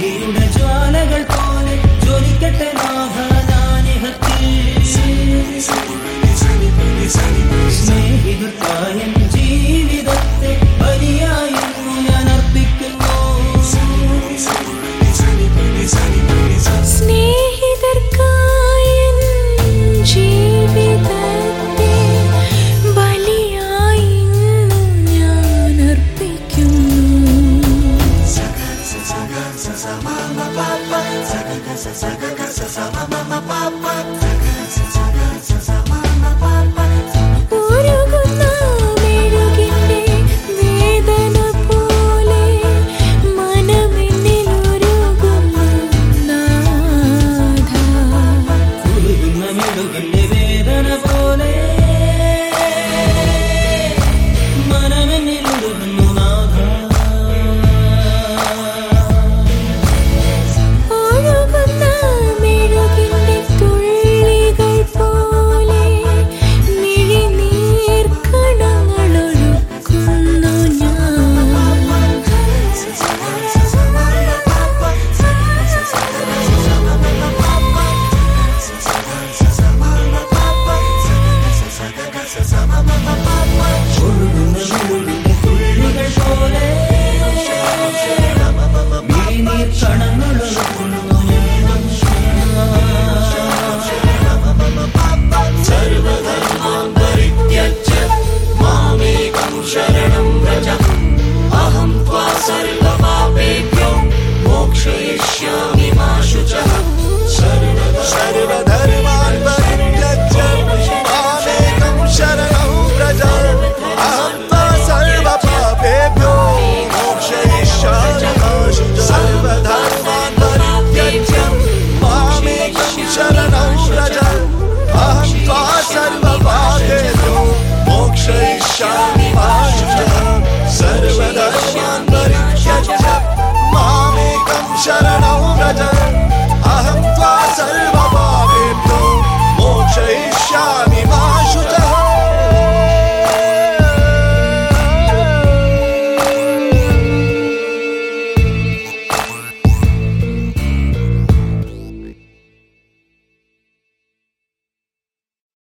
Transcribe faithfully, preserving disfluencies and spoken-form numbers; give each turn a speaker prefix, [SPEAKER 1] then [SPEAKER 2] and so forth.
[SPEAKER 1] തീയുടെ ജ്വാലകൾ പോലെ ജ്വലിക്കട്ടെ നാഥാനിഹത്തിൽ. സ്നേഹിതർക്കായ ജീവിതത്തെ ബലിയായിരുന്നു ഞാൻ അർപ്പിക്കുന്നു.
[SPEAKER 2] സ്നേഹിതർക്കായ ജീവിതത്തെ ബലിയായിരുന്നു ഞാൻ അർപ്പിക്കുന്നു. ഉരുകുന്ന മെഴുകിന്റെ വേദന പോലെ മനമെന്നിൽ ഉരുകുന്നു നാഥാ.
[SPEAKER 1] ഉരുകുന്ന മെഴുകിന്റെ വേദന പോലെ മനമെന്നിൽ ഉരുകുന്നു നാഥാ.
[SPEAKER 2] ഒഴുകുന്ന മെഴുകിന്റെ തുള്ളികൾ പോലെ മിഴിനീർ കണങ്ങളൊഴുക്കുന്നു ഞാൻ.
[SPEAKER 1] ഒഴുകുന്ന മെഴുകിന്റെ തുള്ളികൾ പോലെ മിഴിനീർ കണങ്ങളൊഴുകുന്നു ഞാൻ. സർവധർമാൻ പരിത്യജ്യ മാമേകം ശരണം വ്രജ. അഹം ത്വാ സർവപാപേഭ്യോ മോക്ഷയിഷ്യാമി മാ ശുചഃ.
[SPEAKER 3] സർവധർമാൻ പരിത്യജ്യ മാമേകം ശരണം വ്രജ. അഹം ത്വാ സർവപാപേഭ്യോ മോക്ഷയിഷ്യാമി മാ ശുചഃ. സർവധർമാൻ പരിത്യജ്യ മാമേകം ശരണം വ്രജ. അഹം ത്വാ സർവപാപേഭ്യോ മോക്ഷയിഷ്യാമി മാ ശുചഃ. സർവധർമാൻ പരിത്യജ്യ മാമേകം ശരണം വ്രജ.